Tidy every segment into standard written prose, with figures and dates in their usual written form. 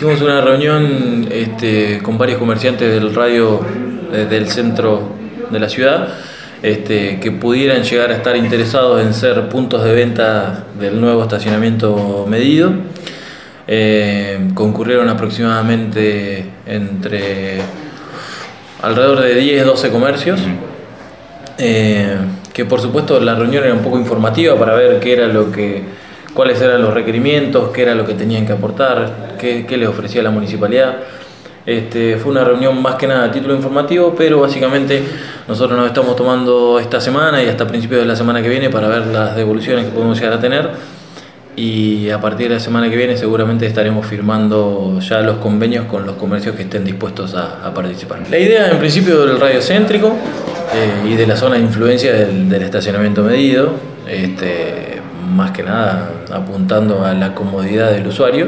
Hicimos una reunión con varios comerciantes del radio del centro de la ciudad que pudieran llegar a estar interesados en ser puntos de venta del nuevo estacionamiento medido. Concurrieron aproximadamente alrededor de 10-12 comercios. Que por supuesto la reunión era un poco informativa para ver cuáles eran los requerimientos, qué era lo que tenían que aportar, qué les ofrecía la municipalidad. Fue una reunión más que nada a título informativo, pero básicamente nosotros nos estamos tomando esta semana y hasta principios de la semana que viene para ver las devoluciones que podemos llegar a tener, y a partir de la semana que viene seguramente estaremos firmando ya los convenios con los comercios que estén dispuestos a participar. La idea en principio del radio céntrico y de la zona de influencia del estacionamiento medido, más que nada apuntando a la comodidad del usuario,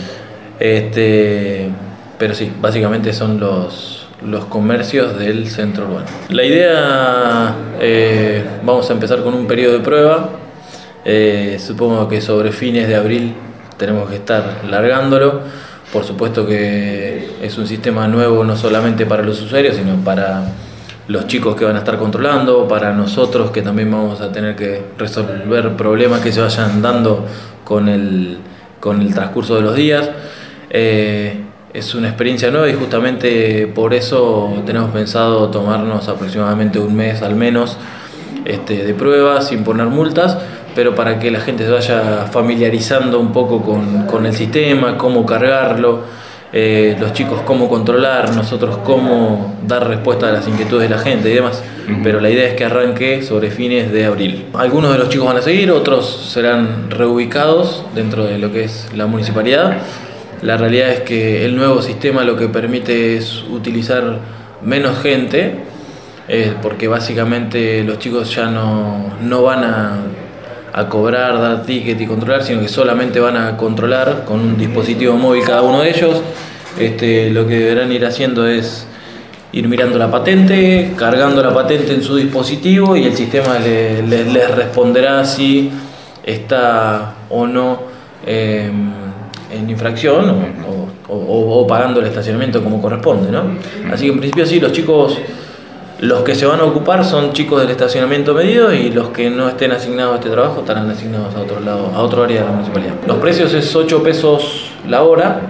pero sí, básicamente son los comercios del centro urbano. La idea, vamos a empezar con un periodo de prueba. Supongo que sobre fines de abril tenemos que estar largándolo. Por supuesto que es un sistema nuevo no solamente para los usuarios, sino para los chicos que van a estar controlando, para nosotros que también vamos a tener que resolver problemas que se vayan dando con el transcurso de los días. Es una experiencia nueva y justamente por eso tenemos pensado tomarnos aproximadamente un mes al menos de prueba sin poner multas, pero para que la gente se vaya familiarizando un poco con el sistema, cómo cargarlo, los chicos cómo controlar, nosotros cómo dar respuesta a las inquietudes de la gente y demás. Pero la idea es que arranque sobre fines de abril. Algunos de los chicos van a seguir, otros serán reubicados dentro de lo que es la municipalidad. La realidad es que el nuevo sistema lo que permite es utilizar menos gente, porque básicamente los chicos ya no van a cobrar, dar ticket y controlar, sino que solamente van a controlar con un dispositivo móvil cada uno de ellos. Lo que deberán ir haciendo es ir mirando la patente, cargando la patente en su dispositivo, y el sistema les responderá si está o no en infracción o pagando el estacionamiento como corresponde, ¿no? Así que en principio sí, los que se van a ocupar son chicos del estacionamiento medido, y los que no estén asignados a este trabajo estarán asignados a otro lado, a otro área de la municipalidad. Los precios es 8 pesos la hora,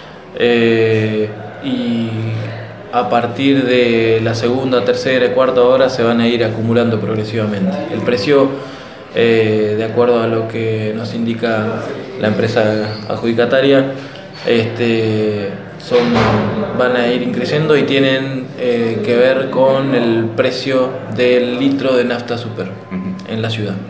y a partir de la segunda, tercera y cuarta hora se van a ir acumulando progresivamente. El precio, de acuerdo a lo que nos indica la empresa adjudicataria, van a ir creciendo y tienen que ver con el precio del litro de nafta super en la ciudad.